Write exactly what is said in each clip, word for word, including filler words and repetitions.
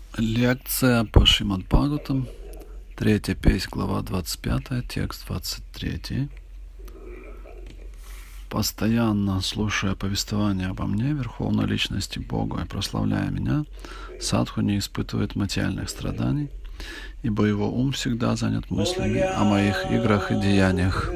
Лекция по Шримад Бхагаватам, третья песнь, глава двадцать пятая, текст двадцать третий. Постоянно слушая повествование обо мне, Верховной Личности Бога, и прославляя меня, садху не испытывает материальных страданий, ибо его ум всегда занят мыслями о моих играх и деяниях.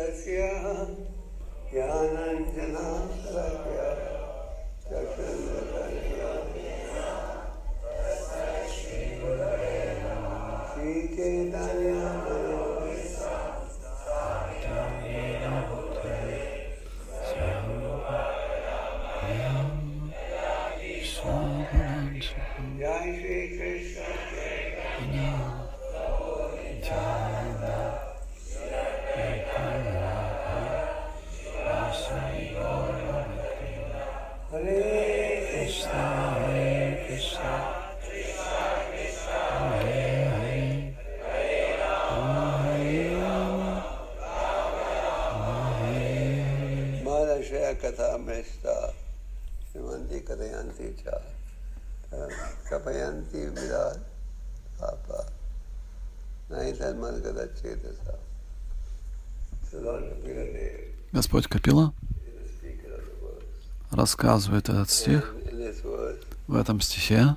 Господь Капила рассказывает этот стих. В этом стихе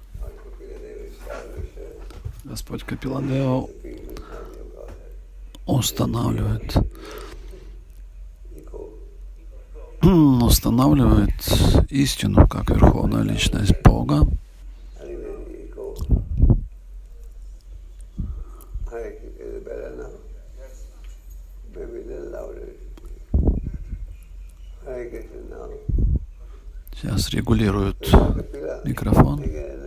Господь Капила Дева устанавливает, устанавливает истину как Верховная Личность Бога. Сейчас регулируют микрофон.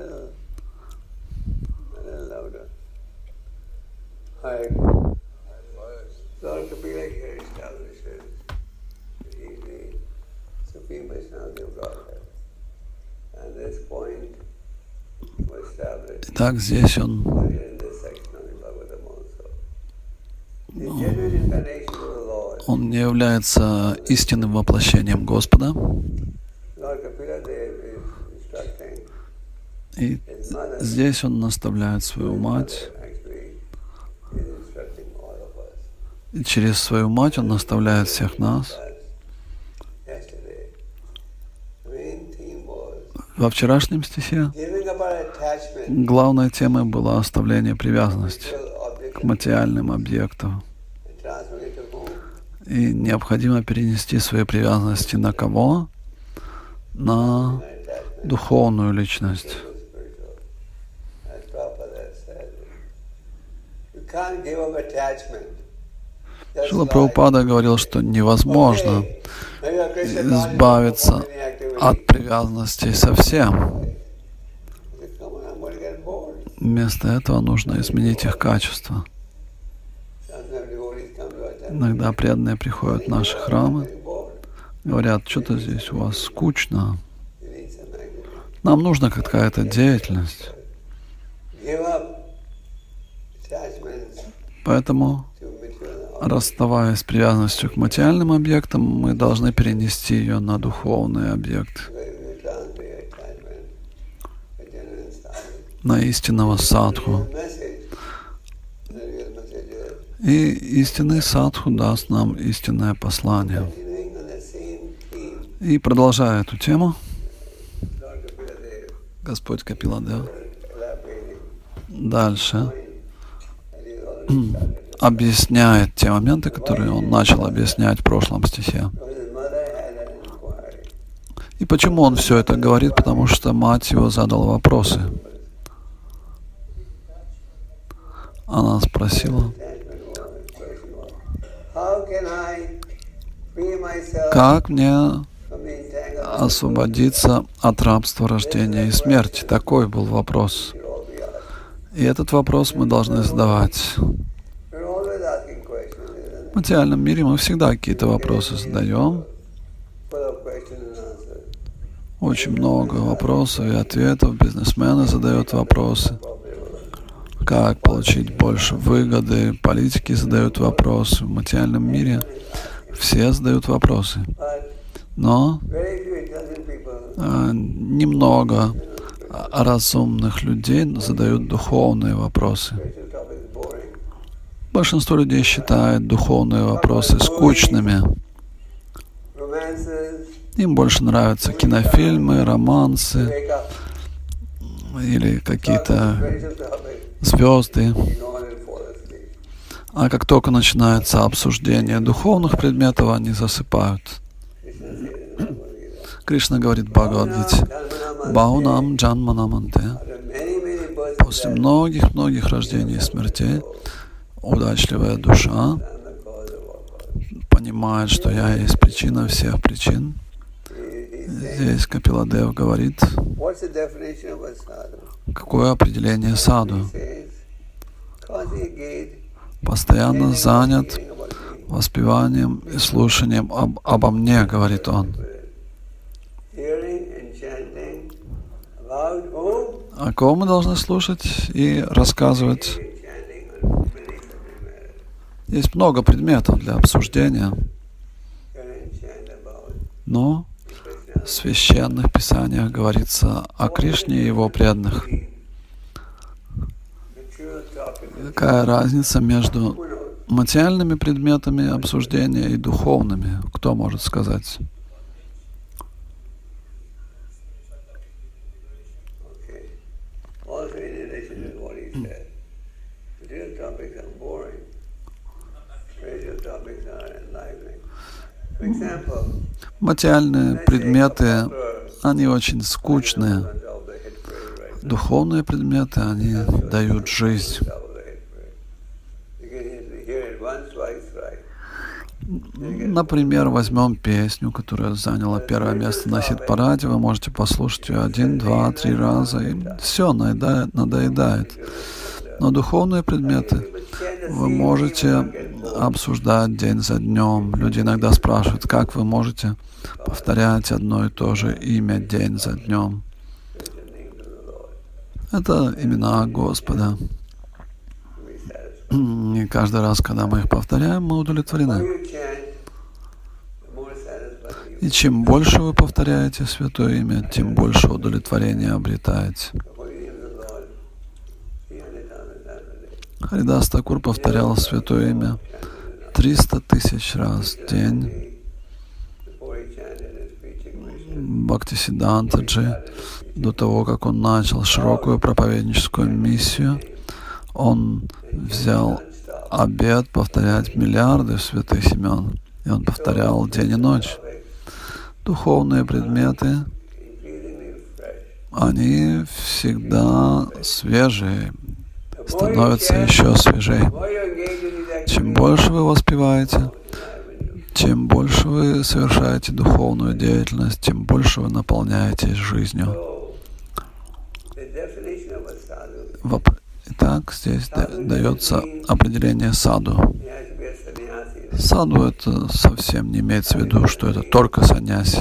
Итак, здесь он, он не является истинным воплощением Господа. И здесь он наставляет свою мать. И через свою мать он наставляет всех нас. Во вчерашнем стихе главной темой была оставление привязанности к материальным объектам. И необходимо перенести свои привязанности на кого? На духовную личность. Шрила Прабхупада говорил, что невозможно избавиться от привязанностей совсем. Вместо этого нужно изменить их качество. Иногда преданные приходят в наши храмы, говорят, что-то здесь у вас скучно. Нам нужна какая-то деятельность. Поэтому, расставаясь с привязанностью к материальным объектам, мы должны перенести ее на духовные объекты, на истинного садху. И истинный садху даст нам истинное послание. И продолжая эту тему, Господь Капила Дева дальше объясняет те моменты, которые он начал объяснять в прошлом стихе. И почему он все это говорит? Потому что мать его задала вопросы. Она спросила, как мне освободиться от рабства рождения и смерти? Такой был вопрос. И этот вопрос мы должны задавать. В материальном мире мы всегда какие-то вопросы задаем. Очень много вопросов и ответов. Бизнесмены задают вопросы. Как получить больше выгоды? Политики задают вопросы. В материальном мире все задают вопросы. Но э, немного разумных людей задают духовные вопросы. Большинство людей считает духовные вопросы скучными. Им больше нравятся кинофильмы, романсы или какие-то звезды. А как только начинается обсуждение духовных предметов, они засыпают. Кришна говорит в Бхагавад-гите: «Баунам джанманаманте». После многих-многих рождений и смертей удачливая душа понимает, что я есть причина всех причин. Здесь Капиладев говорит, какое определение саду? Постоянно занят воспеванием и слушанием об, обо мне, говорит он. О ком мы должны слушать и рассказывать? Есть много предметов для обсуждения, но в священных писаниях говорится о Кришне и его преданных. Какая разница между материальными предметами обсуждения и духовными? Кто может сказать? Материальные предметы, они очень скучные. Духовные предметы, они дают жизнь. Например, возьмем песню, которая заняла первое место на хит-параде. Вы можете послушать ее один, два, три раза, и все, надоедает, надоедает. Но духовные предметы вы можете обсуждать день за днем. Люди иногда спрашивают, как вы можете повторять одно и то же имя день за днем. Это имена Господа. И каждый раз, когда мы их повторяем, мы удовлетворены. И чем больше вы повторяете святое имя, тем больше удовлетворения обретаете. Харидас Такур повторял святое имя триста тысяч раз в день. Бхактисиддхантаджи, до того, как он начал широкую проповедническую миссию, он взял обет повторять миллиарды святых имен, и он повторял день и ночь. Духовные предметы, они всегда свежие, становятся еще свежее. Чем больше вы воспеваете, чем больше вы совершаете духовную деятельность, тем больше вы наполняетесь жизнью. Итак, здесь дается определение саду. Саду — это совсем не имеется в виду, что это только саньяси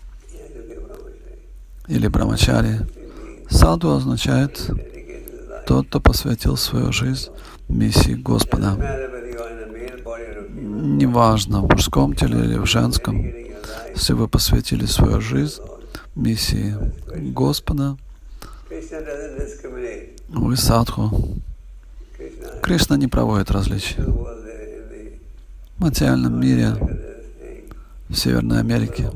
или брамачари. Саду означает тот, кто посвятил свою жизнь миссии Господа. Неважно, в мужском теле или в женском, если вы посвятили свою жизнь миссии Господа, вы садху. Кришна не проводит различий. В материальном мире, в Северной Америке,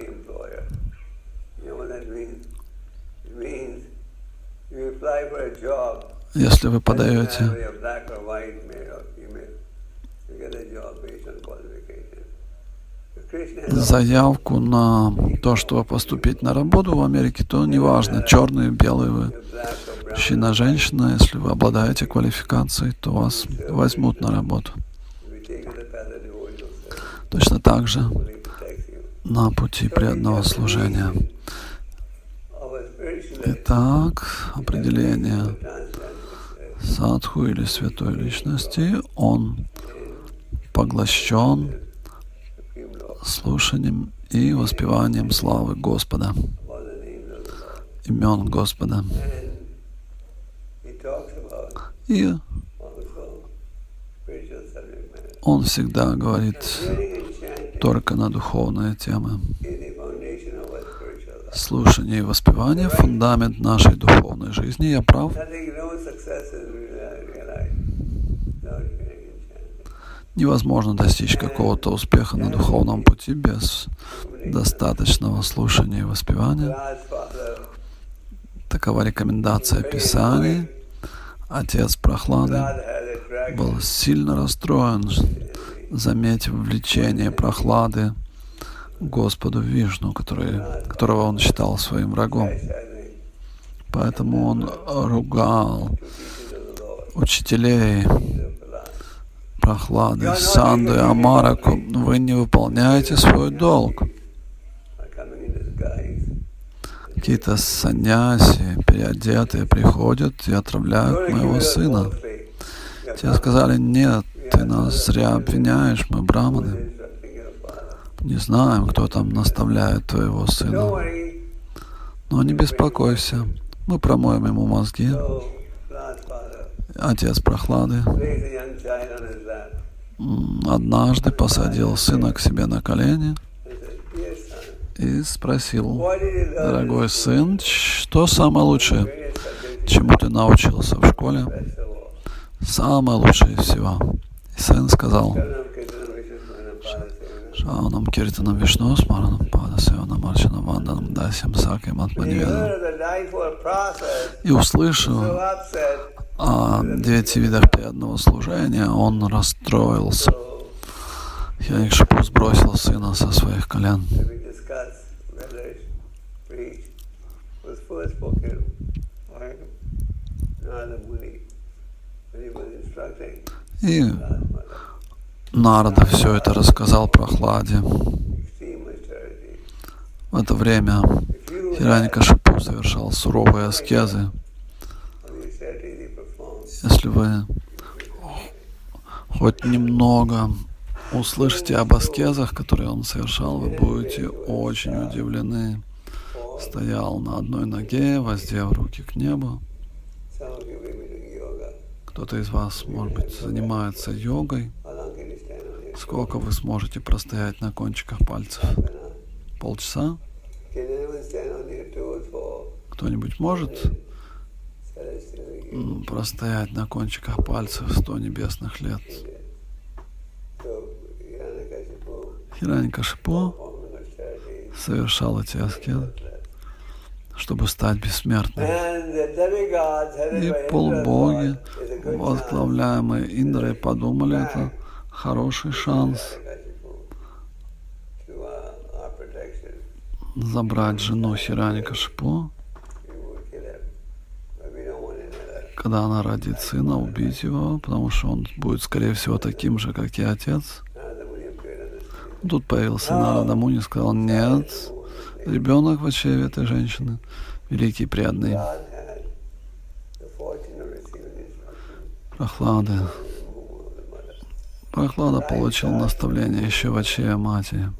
если вы подаете заявку на то, чтобы поступить на работу в Америке, то неважно, черный, белый вы, мужчина, женщина, если вы обладаете квалификацией, то вас возьмут на работу. Точно так же на пути преданного служения. Итак, определение садху или святой личности, он поглощен слушанием и воспеванием славы Господа, имен Господа. И он всегда говорит только на духовные темы. Слушание и воспевание — фундамент нашей духовной жизни. Я прав? Невозможно достичь какого-то успеха на духовном пути без достаточного слушания и воспевания. Такова рекомендация Писаний. Отец Прохлады был сильно расстроен, заметив влечение Прохлады к Господу Вишну, который, которого он считал своим врагом. Поэтому он ругал учителей Прохлады, Санду и Амараку: вы не выполняете свой долг. Какие-то саньяси, переодетые, приходят и отравляют моего сына. Те сказали: нет, ты нас зря обвиняешь, мы браманы. Не знаем, кто там наставляет твоего сына. Но не беспокойся, мы промоем ему мозги. Отец Прохлады однажды посадил сына к себе на колени и спросил: дорогой сын, что самое лучшее, чему ты научился в школе? Самое лучшее из всего. И сын сказал: Шаунам Киртанам Вишну Смаранам Падасеванам Арчанам Ванданам Дасям Саким Атманиведам. И услышав о девяти видах преданного служения, он расстроился. Хирanyакшипу сбросил сына со своих колен. И Нарада все это рассказал Прохладе. В это время Хирanyакшипу совершал суровые аскезы. Если вы хоть немного услышите об аскезах, которые он совершал, вы будете очень удивлены. Стоял на одной ноге, воздев руки к небу. Кто-то из вас, может быть, занимается йогой. Сколько вы сможете простоять на кончиках пальцев? Полчаса? Кто-нибудь может простоять на кончиках пальцев сто небесных лет? Хирanyакшипу совершал эти аскезы, чтобы стать бессмертным. И полубоги, возглавляемые Индрой, подумали, это хороший шанс забрать жену Хирanyакшипу. Когда она родит сына, убить его, потому что он будет, скорее всего, таким же, как и отец. Тут появился Нарада Муни и сказал: нет, ребенок в очреве этой женщины, великий преданный Прохлады. Прохлада получил наставление еще в очреве матери.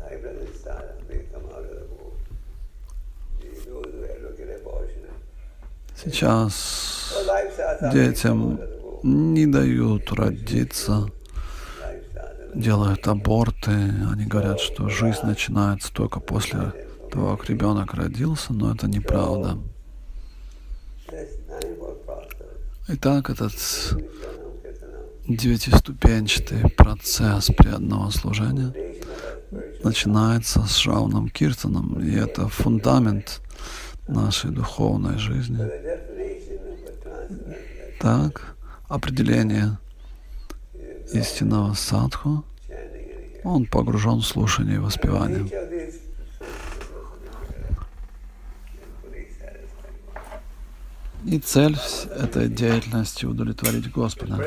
Сейчас детям не дают родиться, делают аборты. Они говорят, что жизнь начинается только после того, как ребенок родился, но это неправда. Итак, этот девятиступенчатый процесс преданного служения начинается с Шраванам Киртаном, и это фундамент нашей духовной жизни. Так, определение истинного садху, он погружен в слушание и воспевание. И цель этой деятельности — удовлетворить Господа.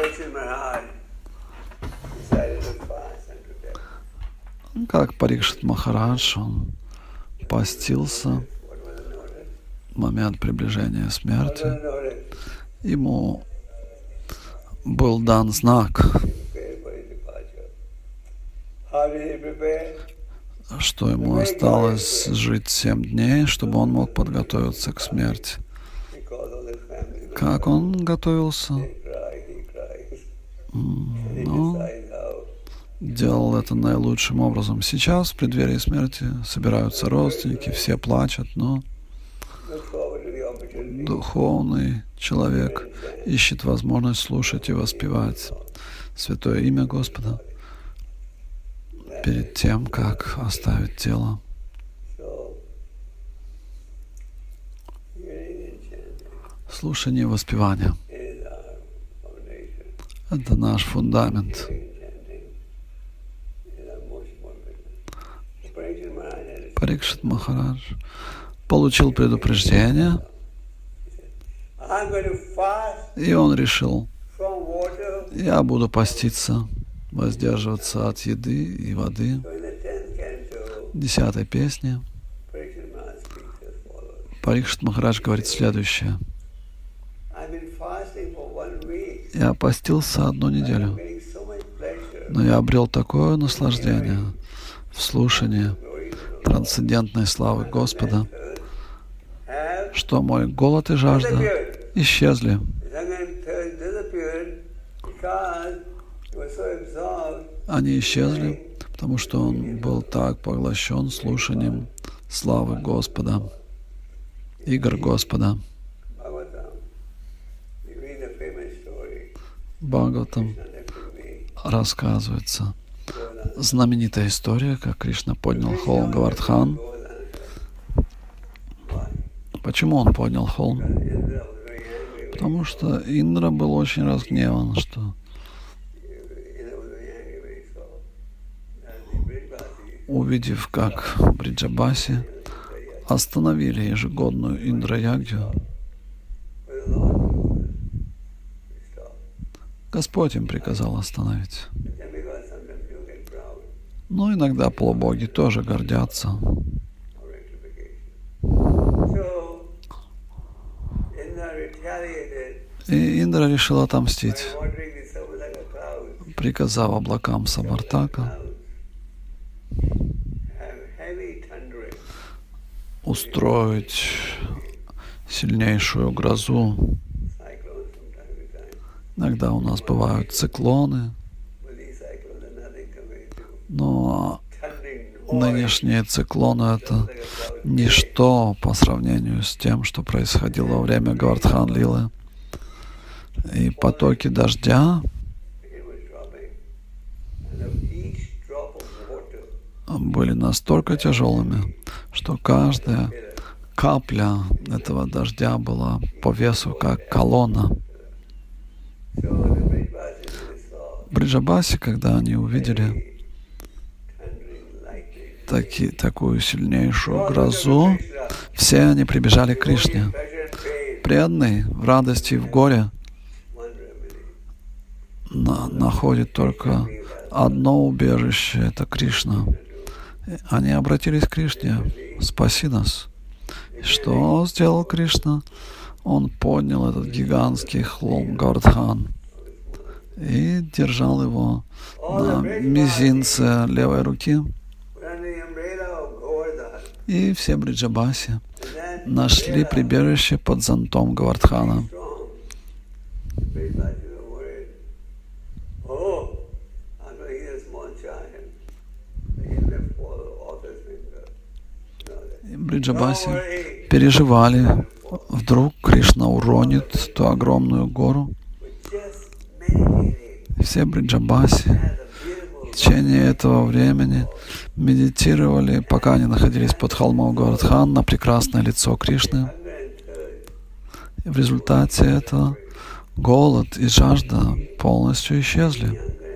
Как Парикшит Махарадж, он постился в момент приближения смерти. Ему был дан знак, что ему осталось жить семь дней, чтобы он мог подготовиться к смерти. Как он готовился? Ну, делал это наилучшим образом. Сейчас, в преддверии смерти, собираются родственники, все плачут, но Духовный человек ищет возможность слушать и воспевать святое имя Господа перед тем, как оставить тело. Слушание и воспевание — это наш фундамент. Парикшит Махарадж получил предупреждение, и он решил: я буду поститься, воздерживаться от еды и воды. В десятой песне Парикшит Махарадж говорит следующее: я постился одну неделю, но я обрел такое наслаждение в слушании трансцендентной славы Господа, что мой голод и жажда исчезли. Они исчезли, потому что он был так поглощен слушанием славы Господа, игр Господа. В Бхагаватам рассказывается знаменитая история, как Кришна поднял холм Говардхан. Почему он поднял холм? Потому что Индра был очень разгневан, что увидев, как Бриджабаси остановили ежегодную Индра-ягью, Господь им приказал остановить. Но иногда полубоги тоже гордятся. И Индра решил отомстить, приказав облакам Самартака устроить сильнейшую грозу. Иногда у нас бывают циклоны, но нынешние циклоны — это ничто по сравнению с тем, что происходило во время Говардхан-лилы. И потоки дождя были настолько тяжелыми, что каждая капля этого дождя была по весу как колонна. Бриджабаси, когда они увидели таки, такую сильнейшую грозу, все они прибежали к Кришне. Преданный в радости и в горе на, находит только одно убежище — это Кришна. Они обратились к Кришне: спаси нас. Что сделал Кришна? Он поднял этот гигантский холм Говардхан и держал его на мизинце левой руки. И все Бриджабаси нашли прибежище под зонтом Говардхана. И Бриджабаси переживали. Вдруг Кришна уронит ту огромную гору. Все Бриджабаси в течение этого времени медитировали, пока они находились под холмом Говардхан, на прекрасное лицо Кришны. И в результате этого голод и жажда полностью исчезли.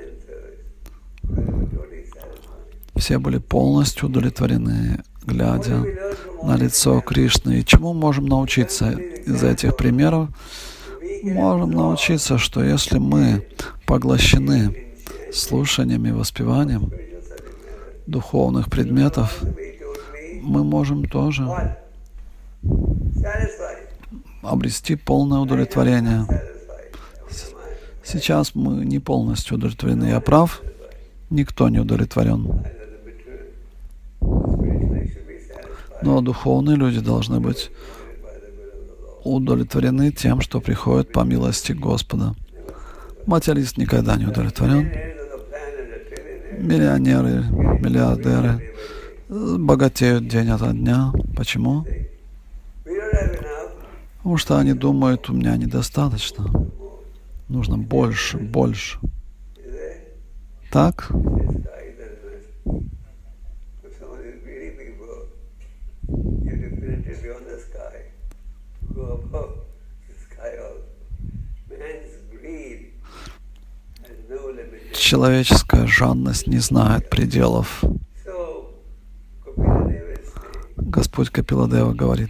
Все были полностью удовлетворены, глядя на лицо Кришны. И чему можем научиться из этих примеров? Можем научиться, что если мы поглощены слушанием и воспеванием духовных предметов, мы можем тоже обрести полное удовлетворение. Сейчас мы не полностью удовлетворены. Я прав? Никто не удовлетворен. Но духовные люди должны быть удовлетворены тем, что приходит по милости Господа. Материалист никогда не удовлетворен. Миллионеры, миллиардеры богатеют день ото дня. Почему? Потому что они думают, у меня недостаточно. Нужно больше, больше. Так? Человеческая жадность не знает пределов. Господь Капиладева говорит,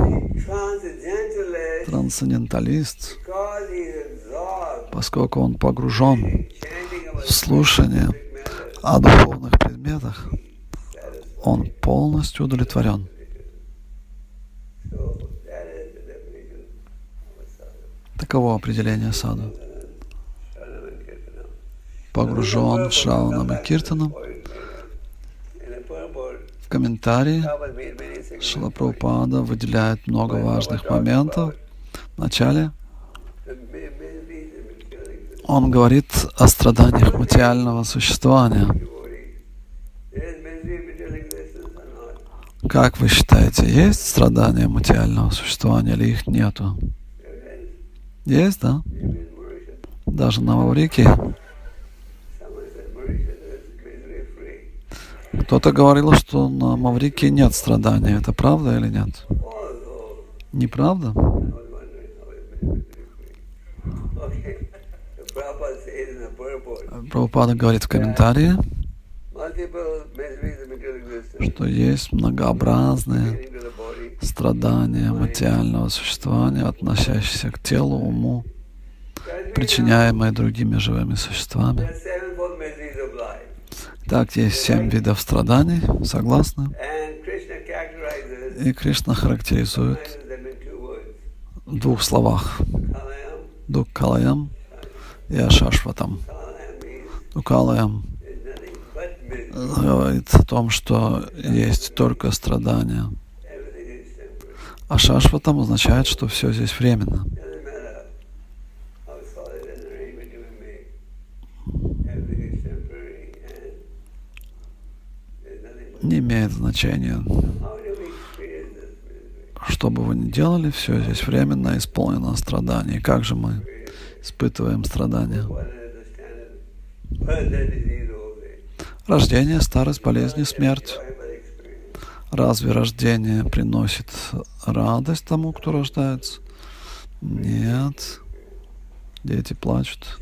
трансценденталист, поскольку он погружен в слушание о духовных предметах, он полностью удовлетворен. Таково определение саду. Погружен в Шраванам и Киртанам. В комментарии Шрила Прабхупада выделяет много важных моментов. В начале он говорит о страданиях материального существования. Как вы считаете, есть страдания материального существования или их нету? Есть, да? Даже на Маврикии. Кто-то говорил, что на Маврикии нет страдания. Это правда или нет? Неправда? Прабхупада говорит в комментарии, что есть многообразные страдания материального существования, относящиеся к телу, уму, причиняемые другими живыми существами. Так, есть семь видов страданий, согласны? И Кришна характеризует в двух словах. Дуккалаям и Ашашватам. Дуккалаям говорит о том, что есть только страдания. Ашашватам означает, что все здесь временно. Не имеет значения. Что бы вы ни делали, все здесь временно исполнено страданий. Как же мы испытываем страдания? Рождение, старость, болезни, смерть. Разве рождение приносит радость тому, кто рождается? Нет. Дети плачут.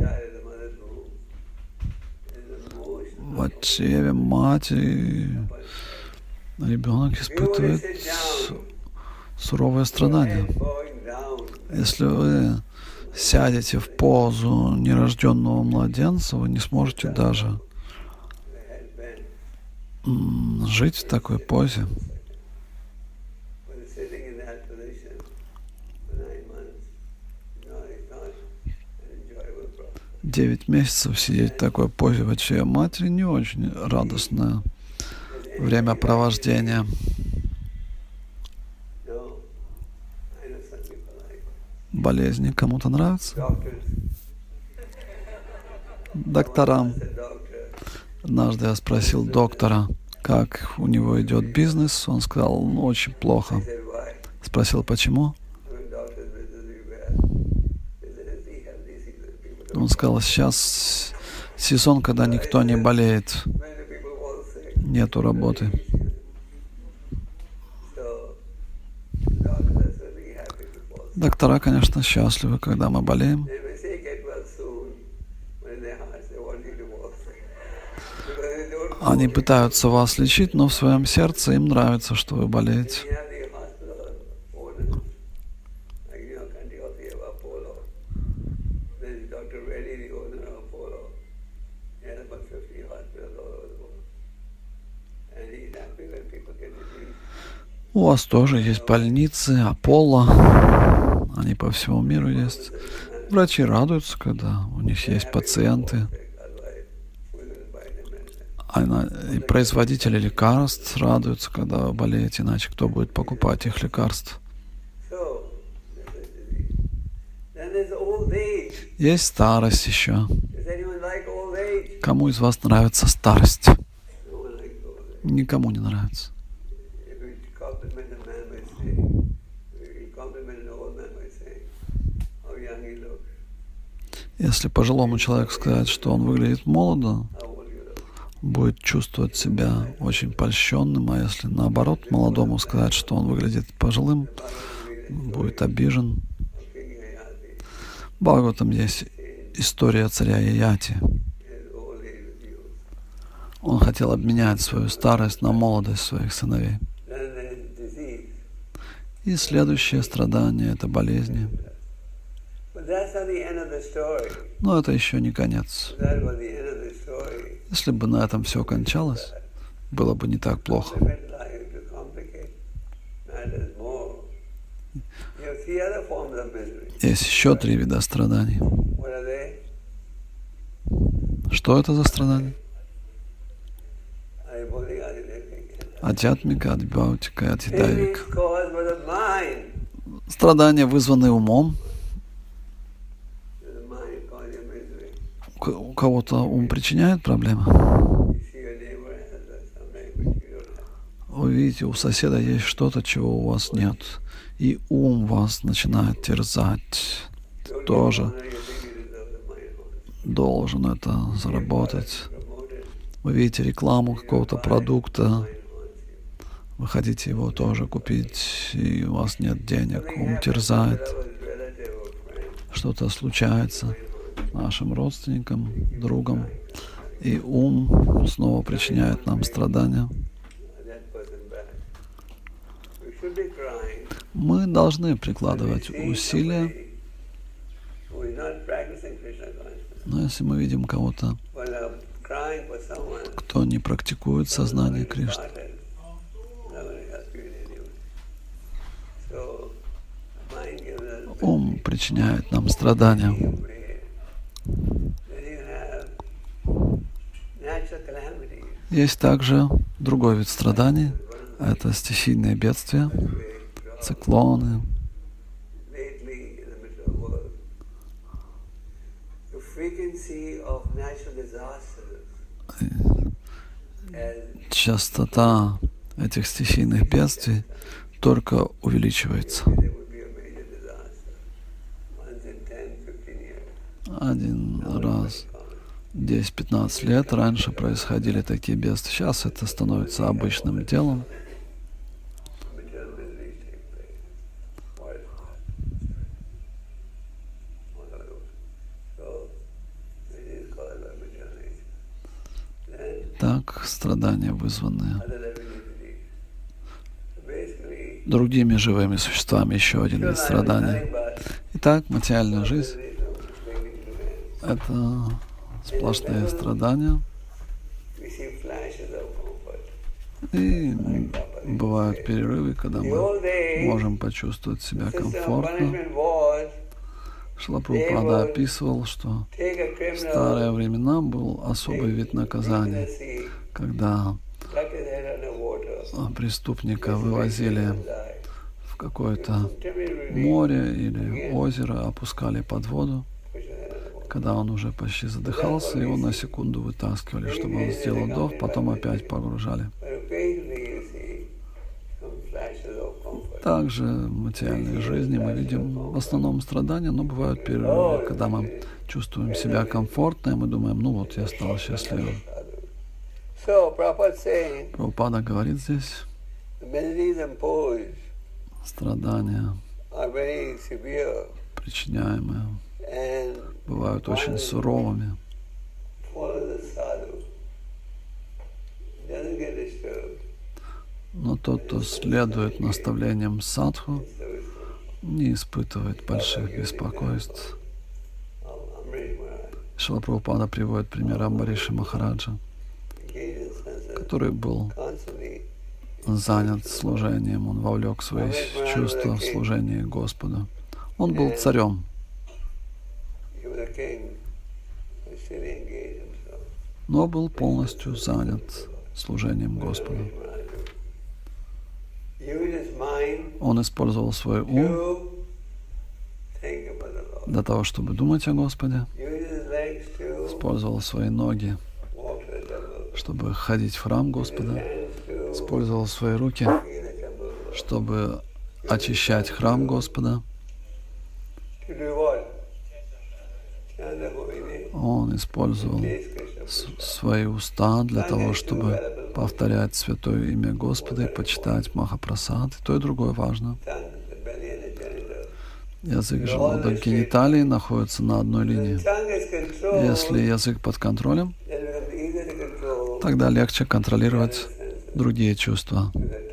В отчеве матери ребенок испытывает суровое страдание. Если вы сядете в позу нерожденного младенца, вы не сможете даже жить в такой позе. Девять месяцев сидеть в такой позе в отчеве матери не очень радостное времяпровождение. Болезни кому-то нравятся? Докторам. Однажды я спросил доктора, как у него идет бизнес. Он сказал, ну, очень плохо. Спросил, почему? Он сказал, сейчас сезон, когда никто не болеет, нету работы. Доктора, конечно, счастливы, когда мы болеем. Они пытаются вас лечить, но в своем сердце им нравится, что вы болеете. У вас тоже есть больницы, Аполло, они по всему миру есть. Врачи радуются, когда у них есть пациенты. И производители лекарств радуются, когда вы болеете, иначе кто будет покупать их лекарства? Есть старость еще. Кому из вас нравится старость? Никому не нравится. Если пожилому человеку сказать, что он выглядит молодо, будет чувствовать себя очень польщенным, а если наоборот молодому сказать, что он выглядит пожилым, будет обижен. В Бхагаватам есть история царя Яяти. Он хотел обменять свою старость на молодость своих сыновей. И следующее страдание — это болезни. Но это еще не конец. Если бы на этом все кончалось, было бы не так плохо. Есть еще три вида страданий. Что это за страдания? Адьятмика, адибхаутика и адидайвика. Страдания, вызванные умом. У кого-то ум причиняет проблемы. Вы видите, у соседа есть что-то, чего у вас нет. И ум вас начинает терзать. Ты тоже должен это заработать. Вы видите рекламу какого-то продукта. Вы хотите его тоже купить, и у вас нет денег. Ум терзает. Что-то случается нашим родственникам, другам, и ум снова причиняет нам страдания. Мы должны прикладывать усилия, но если мы видим кого-то, кто не практикует сознание Кришны, ум причиняет нам страдания. Есть также другой вид страданий. Это стихийные бедствия, циклоны. Частота этих стихийных бедствий только увеличивается. Один раз десять-пятнадцать лет раньше происходили такие бедствия. Сейчас это становится обычным делом. Так, страдания, вызванные другими живыми существами, еще один вид страданий. Итак, материальная жизнь — это сплошные страдания. И бывают перерывы, когда мы можем почувствовать себя комфортно. Шрила Прабхупада описывал, что в старые времена был особый вид наказания, когда преступника вывозили в какое-то море или озеро, опускали под воду. Когда он уже почти задыхался, его на секунду вытаскивали, чтобы он сделал вдох, потом опять погружали. Также в материальной жизни мы видим в основном страдания, но бывают перерывы, когда мы чувствуем себя комфортно, и мы думаем, ну вот, я стал счастливым. Прабхупада говорит здесь, страдания, причиняемые, бывают очень суровыми. Но тот, кто следует наставлениям садху, не испытывает больших беспокойств. Шрила Прабхупада приводит пример Амбариши Махараджа, который был занят служением, он вовлек свои чувства в служение Господу. Он был царем, но был полностью занят служением Господу. Он использовал свой ум для того, чтобы думать о Господе, использовал свои ноги, чтобы ходить в храм Господа, использовал свои руки, чтобы очищать храм Господа, Он использовал свои уста для того, чтобы повторять святое имя Господа и почитать Махапрасад. И то, и другое важно. Язык желудок гениталии находятся на одной линии. Если язык под контролем, тогда легче контролировать другие чувства.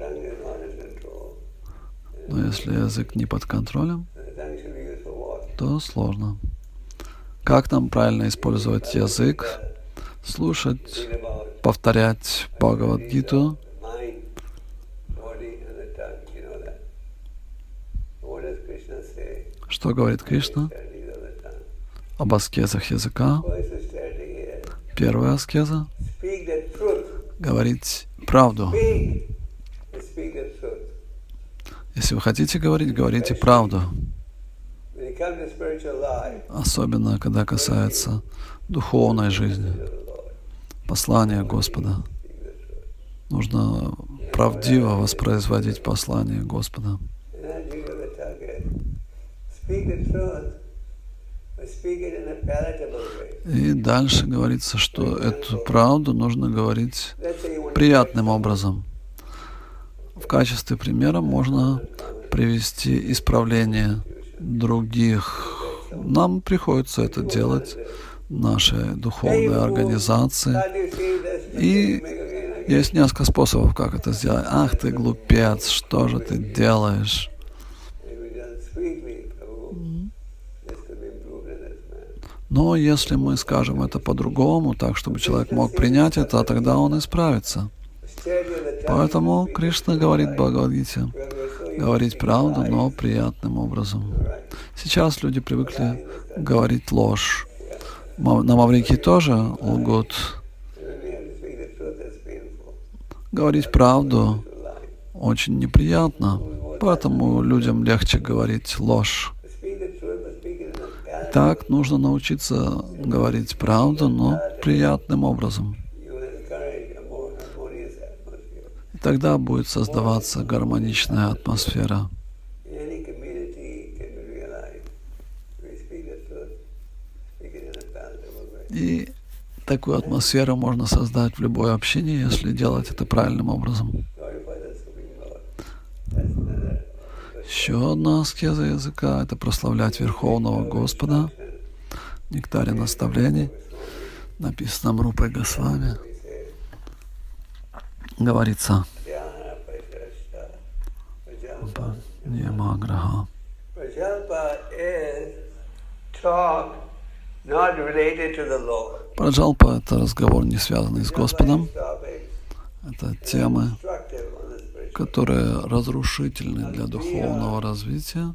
Но если язык не под контролем, то сложно. Как нам правильно использовать язык? Слушать, повторять Бхагавад-гиту. Что говорит Кришна об аскезах языка? Первая аскеза — говорить правду. Если вы хотите говорить, говорите правду. Особенно, когда касается духовной жизни, послания Господа. Нужно правдиво воспроизводить послание Господа. И дальше говорится, что эту правду нужно говорить приятным образом. В качестве примера можно привести исправление других. Нам приходится это делать, нашей духовной организации. И есть несколько способов, как это сделать. Ах ты глупец, что же ты делаешь? Но если мы скажем это по-другому, так, чтобы человек мог принять это, тогда он исправится. Поэтому Кришна говорит в Бхагавад-гите: говорить правду, но приятным образом. Сейчас люди привыкли говорить ложь. На Маврикии тоже лгут. Говорить правду очень неприятно, поэтому людям легче говорить ложь. Так нужно научиться говорить правду, но приятным образом. И тогда будет создаваться гармоничная атмосфера. И такую атмосферу можно создать в любой общине, если делать это правильным образом. Еще одна аскеза языка — это прославлять Верховного Господа. В нектаре наставлений, написанном Рупой Госвами, говорится: Ньямаграха. Праджалпа — это разговор, не связанный с Господом. Это темы, которые разрушительны для духовного развития.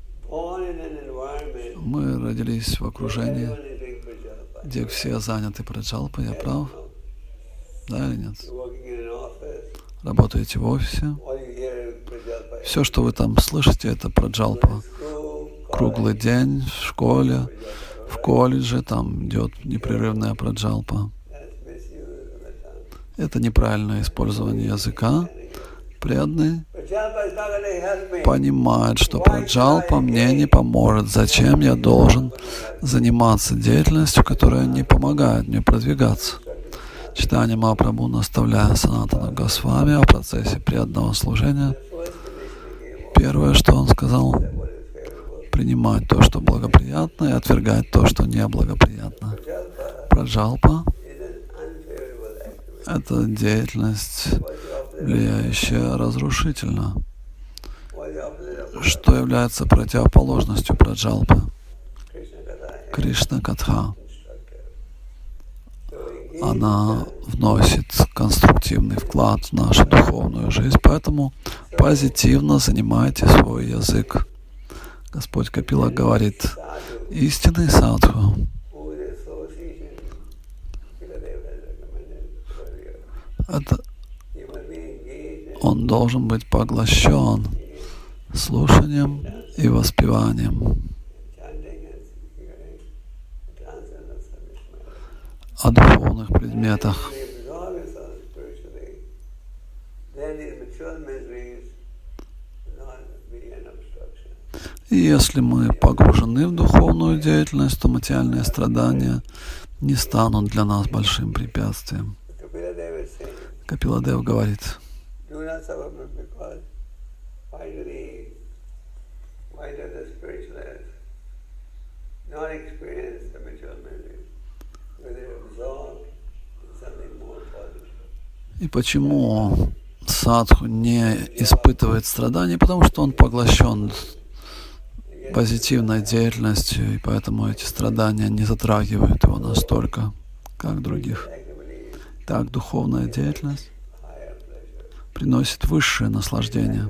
Мы родились в окружении, где все заняты праджалпой, я прав? Да или нет? Работаете в офисе. Все, что вы там слышите, это праджалпа. Круглый день в школе, в колледже, там идет непрерывная праджалпа. Это неправильное использование языка. Преданный понимает, что праджалпа мне не поможет. Зачем я должен заниматься деятельностью, которая не помогает мне продвигаться? Чайтанья Махапрабху, наставляя Санатана Госвами о процессе преданного служения, первое, что он сказал: принимать то, что благоприятно, и отвергать то, что неблагоприятно. Праджалпа — это деятельность, влияющая разрушительно. Что является противоположностью праджалпы? Кришна Катха. Она вносит конструктивный вклад в нашу духовную жизнь, поэтому позитивно занимайте свой язык. Господь Капила говорит: истинный садху — это он должен быть поглощен слушанием и воспеванием. О духовных предметах. И если мы погружены в духовную деятельность, то материальные страдания не станут для нас большим препятствием. Капиладев говорит: и почему садху не испытывает страданий? Потому что он поглощен позитивной деятельностью, и поэтому эти страдания не затрагивают его настолько, как других. Так, духовная деятельность приносит высшее наслаждение.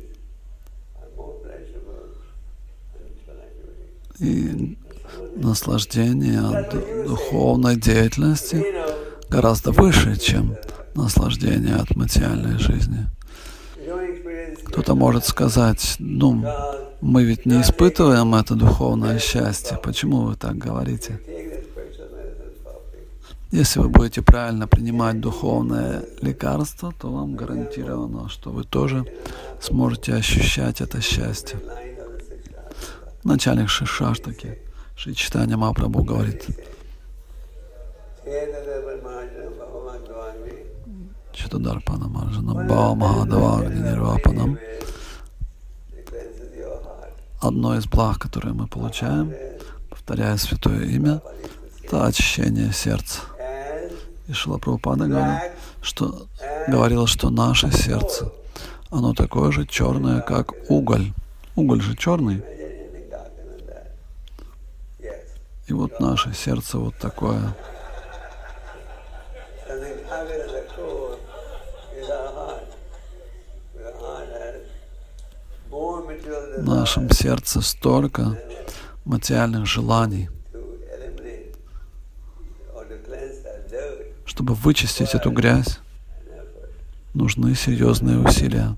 И наслаждение от духовной деятельности гораздо выше, чем наслаждение от материальной жизни. Кто-то может сказать: ну, мы ведь не испытываем это духовное счастье. Почему вы так говорите? Если вы будете правильно принимать духовное лекарство, то вам гарантировано, что вы тоже сможете ощущать это счастье. Начальник Шишаштаки, Шри Чайтанья Махапрабху говорит: Чатадарпана Марджана Бхава Махадавагни Нирвапанам. Одно из благ, которые мы получаем, повторяя святое имя, это очищение сердца. И Шрила Прабхупада говорил, что, говорил, что наше сердце, оно такое же черное, как уголь. Уголь же черный. И вот наше сердце вот такое. В нашем сердце столько материальных желаний. Чтобы вычистить эту грязь, нужны серьезные усилия.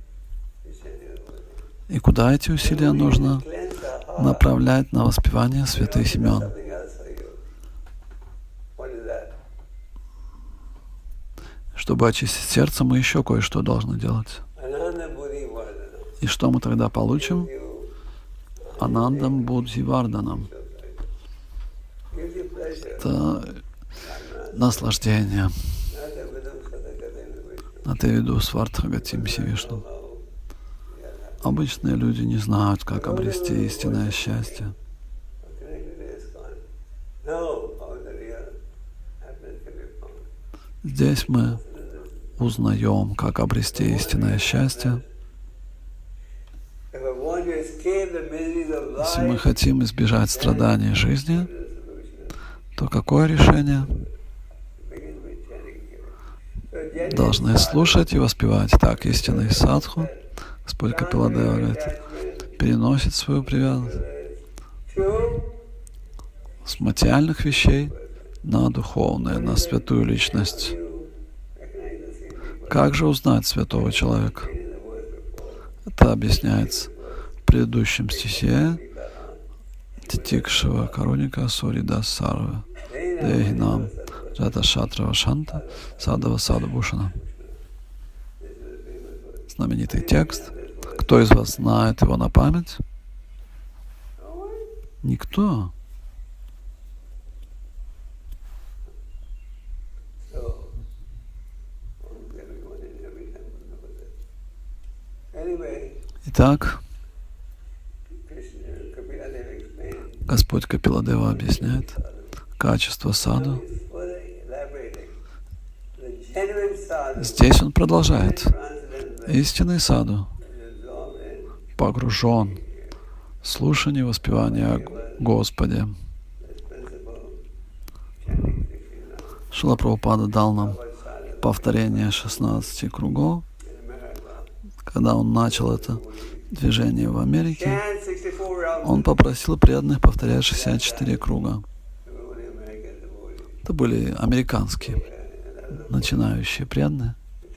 И куда эти усилия нужно направлять? На воспевание святых имен. Чтобы очистить сердце, мы еще кое-что должны делать. И что мы тогда получим? Анандам Будхи Варданам. Это наслаждение. Натевиду Свартхагатим Сивишну. Обычные люди не знают, как обрести истинное счастье. Здесь мы узнаем, как обрести истинное счастье. Если мы хотим избежать страданий жизни, то какое решение? Должны слушать и воспевать. Так, истинный садху, Господь Капиладева говорит, переносит свою привязанность с материальных вещей на духовное, на святую личность. Как же узнать святого человека? Это объясняется в предыдущем стихе Титикшава Каруника Суридас Сарва Дехинам Джата Шатрава Шанта Садава Садабушана. Знаменитый текст. Кто из вас знает его на память? Никто. Итак, Господь Капиладева объясняет качество саду. Здесь он продолжает. Истинный саду погружен в слушание, воспевание о Господе. Шрила Прабхупада дал нам повторение шестнадцати кругов. Когда он начал это движение в Америке, он попросил преданных повторять шестьдесят четыре круга. Это были американские начинающие преданные.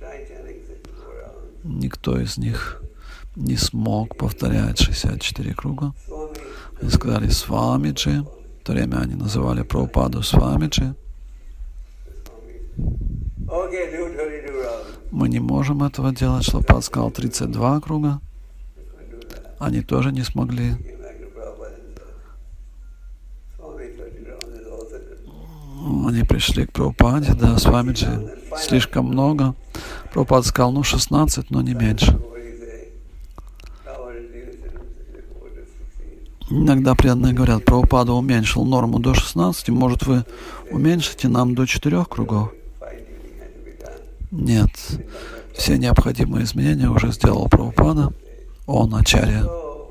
Никто из них не смог повторять шестьдесят четыре круга. Они сказали Свамиджи. В то время они называли Прабхупаду Свамиджи. Мы не можем этого делать. Шлапад сказал тридцать два круга. Они тоже не смогли. Они пришли к Прабхупаде, да, Свамиджи, слишком много. Прабхупада сказал, ну, шестнадцать, но не меньше. Иногда преданные говорят, Прабхупада уменьшил норму до шестнадцати, может, вы уменьшите нам до четырех кругов? Нет, все необходимые изменения уже сделал Прабхупада, он ачарья.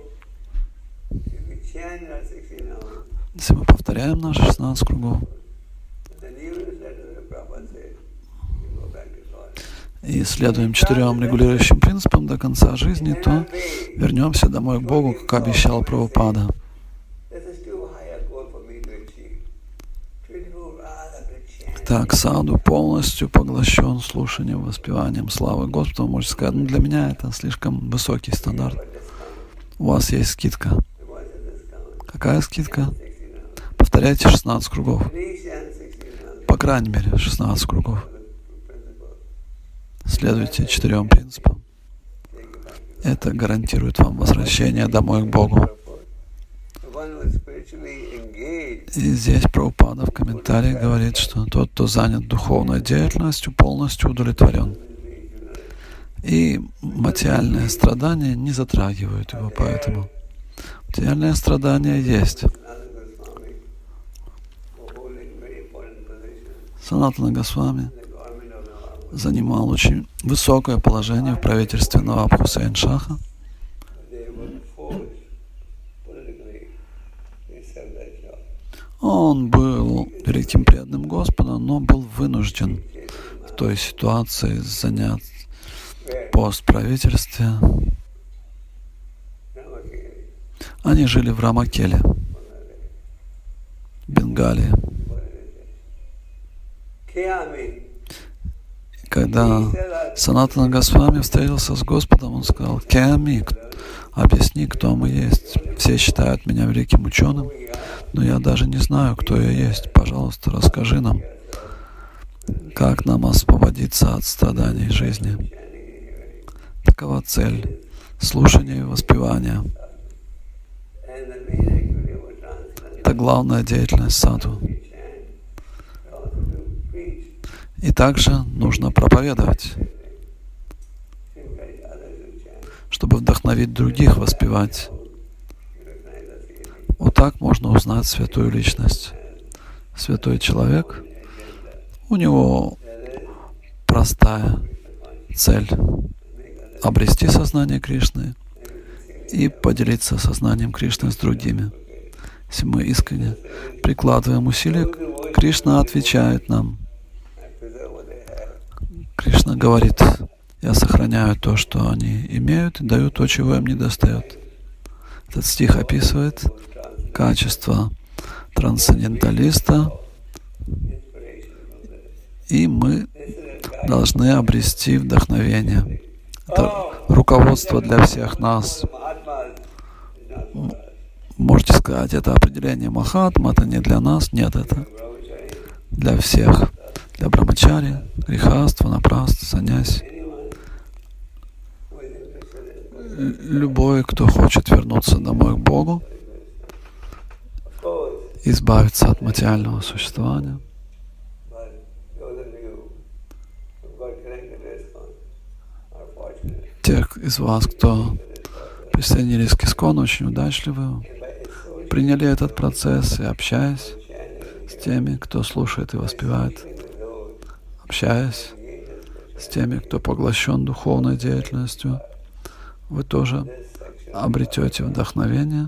Если мы повторяем наши шестнадцать кругов и следуем четырем регулирующим принципам до конца жизни, то вернемся домой к Богу, как обещал Прабхупада. Так, саду полностью поглощен слушанием, воспеванием славы Господа. Можете сказать, ну для меня это слишком высокий стандарт. У вас есть скидка. Какая скидка? Повторяйте шестнадцать кругов. По крайней мере, шестнадцать кругов. Следуйте четырем принципам. Это гарантирует вам возвращение домой к Богу. И здесь Прабхупада в комментарии говорит, что тот, кто занят духовной деятельностью, полностью удовлетворен. И материальные страдания не затрагивают его, поэтому материальные страдания есть. Санатана Госвами занимал очень высокое положение в правительстве Наваб Хусейн Шаха. Он был великим преданным Господа, но был вынужден в той ситуации занять пост в правительстве. Они жили в Рамакеле, Бенгалии. Когда Санатана Госвами встретился с Господом, он сказал: «Кеами, объясни, кто мы есть. Все считают меня великим ученым, но я даже не знаю, кто я есть. Пожалуйста, расскажи нам, как нам освободиться от страданий жизни». Такова цель слушания и воспевания. Это главная деятельность саду. И также нужно проповедовать, чтобы вдохновить других воспевать. Вот так можно узнать святую личность. Святой человек, у него простая цель — обрести сознание Кришны и поделиться сознанием Кришны с другими. Если мы искренне прикладываем усилия, Кришна отвечает нам. Кришна говорит: «Я сохраняю то, что они имеют, и даю то, чего им не достает». Этот стих описывает качество трансценденталиста, и мы должны обрести вдохновение. Это руководство для всех нас. Можете сказать, это определение Махатма, это не для нас. Нет, это для всех. Для брамачари, грихаства, напраст, саньяси. Любой, кто хочет вернуться домой к Богу, избавиться от материального существования, тех из вас, кто присоединились к Искону, очень удачливы, приняли этот процесс и, общаясь с теми, кто слушает и воспевает, общаясь с теми, кто поглощен духовной деятельностью, вы тоже обретете вдохновение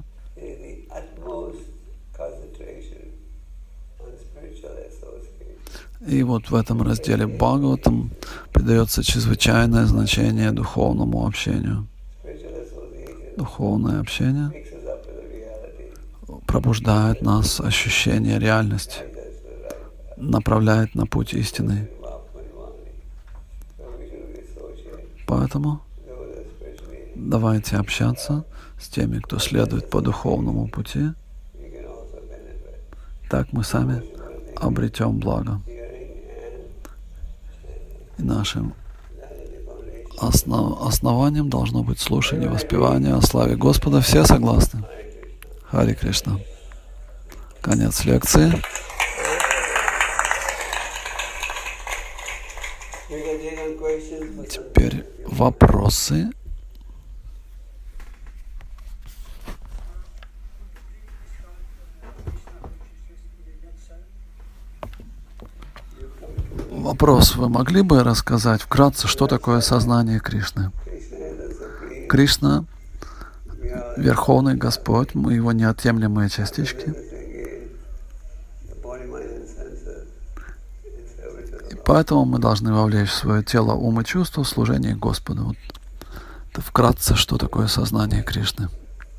и вот в этом разделе Бхагаватам придается чрезвычайное значение духовному общению. Духовное общение пробуждает нас ощущение реальности, направляет на путь истины. Поэтому давайте общаться с теми, кто следует по духовному пути. Так мы сами обретем благо. И нашим основ, основанием должно быть слушание, воспевание о славе Господа. Все согласны? Харе Кришна. Конец лекции. Теперь вопросы. Вопрос. Вы могли бы рассказать вкратце, что такое сознание Кришны? Кришна — Верховный Господь, мы Его неотъемлемые частички. И поэтому мы должны вовлечь свое тело, ум и чувство в служение Господу. Вот это вкратце, что такое сознание Кришны.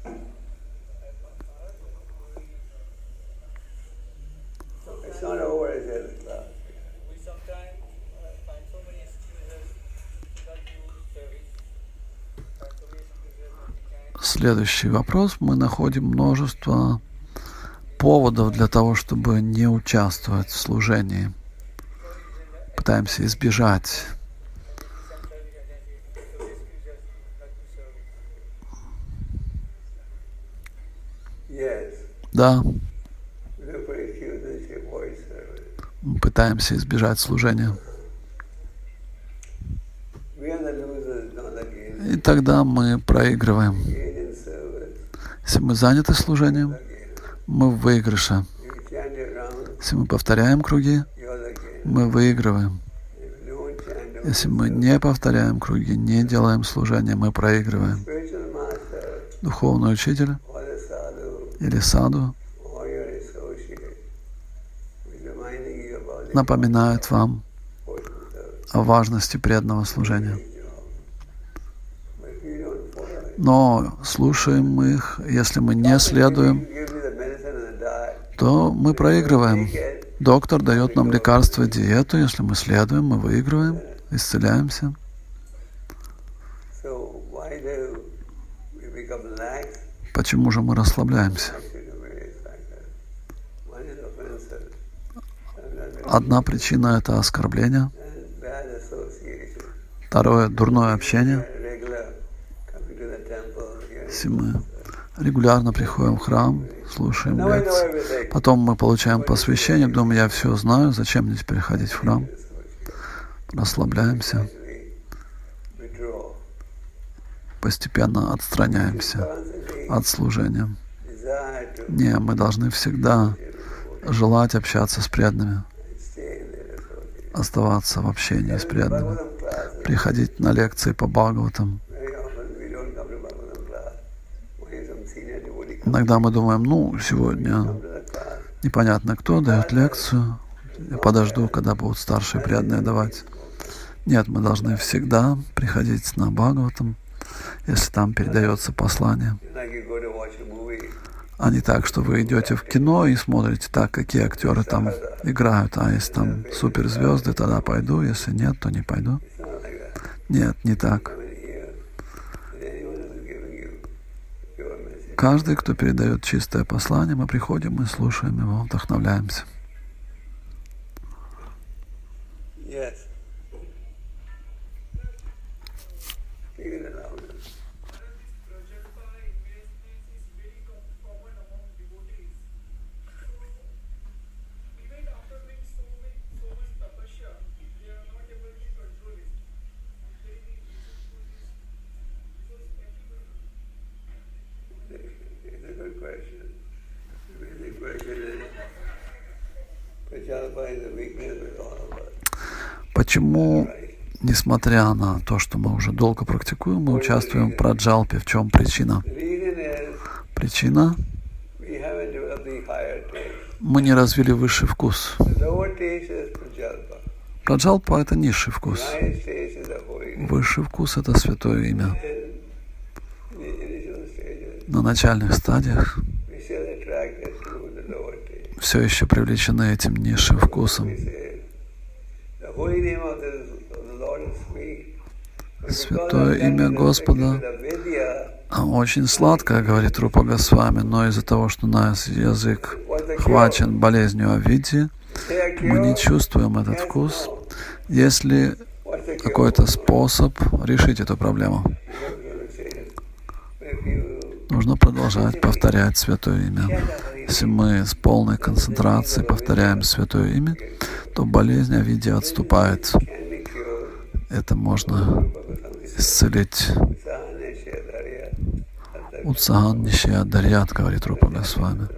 Следующий вопрос. Мы находим множество поводов для того, чтобы не участвовать в служении. Пытаемся избежать. Да. Мы пытаемся избежать служения. И тогда мы проигрываем. Если мы заняты служением, мы в выигрыше. Если мы повторяем круги, мы выигрываем. Если мы не повторяем круги, не делаем служения, мы проигрываем. Духовный учитель или саду напоминает вам о важности преданного служения. Но слушаем мы их, если мы не следуем, то мы проигрываем. Доктор дает нам лекарство и диету, если мы следуем, мы выигрываем, исцеляемся. Почему же мы расслабляемся? Одна причина — это оскорбление. Второе — дурное общение. Если мы регулярно приходим в храм, слушаем лекции, потом мы получаем посвящение, думаем, я все знаю, зачем мне теперь ходить в храм? Расслабляемся, постепенно отстраняемся от служения. Не, мы должны всегда желать общаться с преданными, оставаться в общении с преданными, приходить на лекции по Бхагаватам. Иногда мы думаем, ну, сегодня непонятно кто дает лекцию, я подожду, когда будут старшие преданные давать. Нет, мы должны всегда приходить на Бхагаватам, если там передается послание. А не так, что вы идете в кино и смотрите так, какие актеры там играют, а если там суперзвезды, тогда пойду, если нет, то не пойду. Нет, не так. Каждый, кто передает чистое послание, мы приходим, мы слушаем его, вдохновляемся. Yes. Почему, несмотря на то, что мы уже долго практикуем, мы участвуем в праджалпе? В чем причина? Причина — мы не развили высший вкус. Праджалпа — это низший вкус. Высший вкус — это святое имя. На начальных стадиях все еще привлечены этим низшим вкусом. Святое имя Господа очень сладкое, говорит Рупа Госвами, но из-за того, что наш язык хвачен болезнью авидьи, мы не чувствуем этот вкус. Есть ли какой-то способ решить эту проблему? Нужно продолжать повторять святое имя. Если мы с полной концентрацией повторяем святое имя, то болезнь авидьи отступает. это можно исцелить. Утсахан Нишья Дарьят, говорит Рупа Госвами.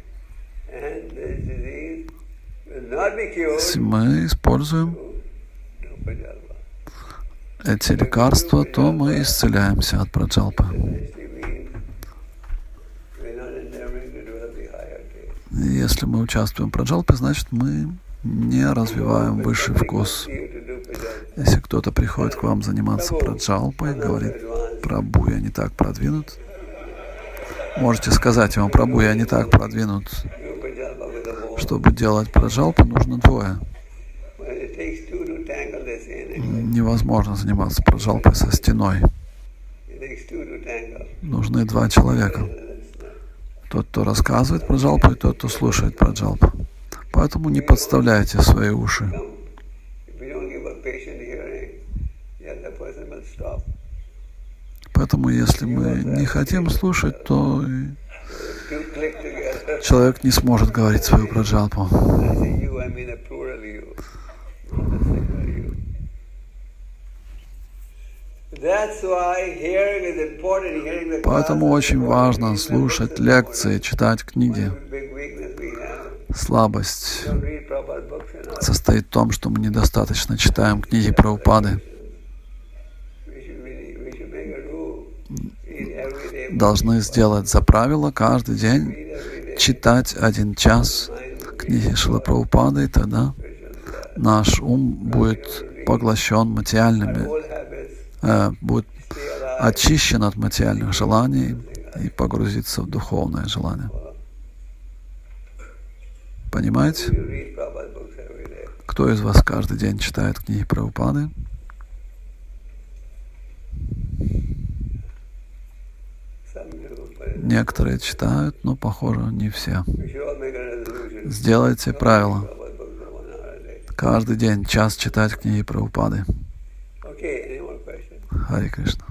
Если мы используем эти лекарства, то мы исцеляемся от праджалпы. Если мы участвуем в праджалпе, значит мы не развиваем высший вкус. Если кто-то приходит к вам заниматься праджалпой, говорит: Прабху, я не так продвинут, можете сказать ему: Прабху, я не так продвинут. Чтобы делать праджалпу, нужно двое. Невозможно заниматься праджалпой со стеной. Нужны два человека. Тот, кто рассказывает праджалпу, и тот, кто слушает праджалпу. Поэтому не подставляйте свои уши. Поэтому, если мы не хотим слушать, то человек не сможет говорить свою праджалпу. Поэтому очень важно слушать лекции, читать книги. Слабость состоит в том, что мы недостаточно читаем книги Прабхупады. Должны сделать за правило каждый день читать один час книги Шрилы Прабхупады, и тогда наш ум будет поглощен материальными, э, будет очищен от материальных желаний и погрузится в духовное желание. Понимаете? Кто из вас каждый день читает книги Прабхупады? Некоторые читают, но, похоже, не все. Сделайте правило. Каждый день час читать книги Прабхупады. Харе Кришна.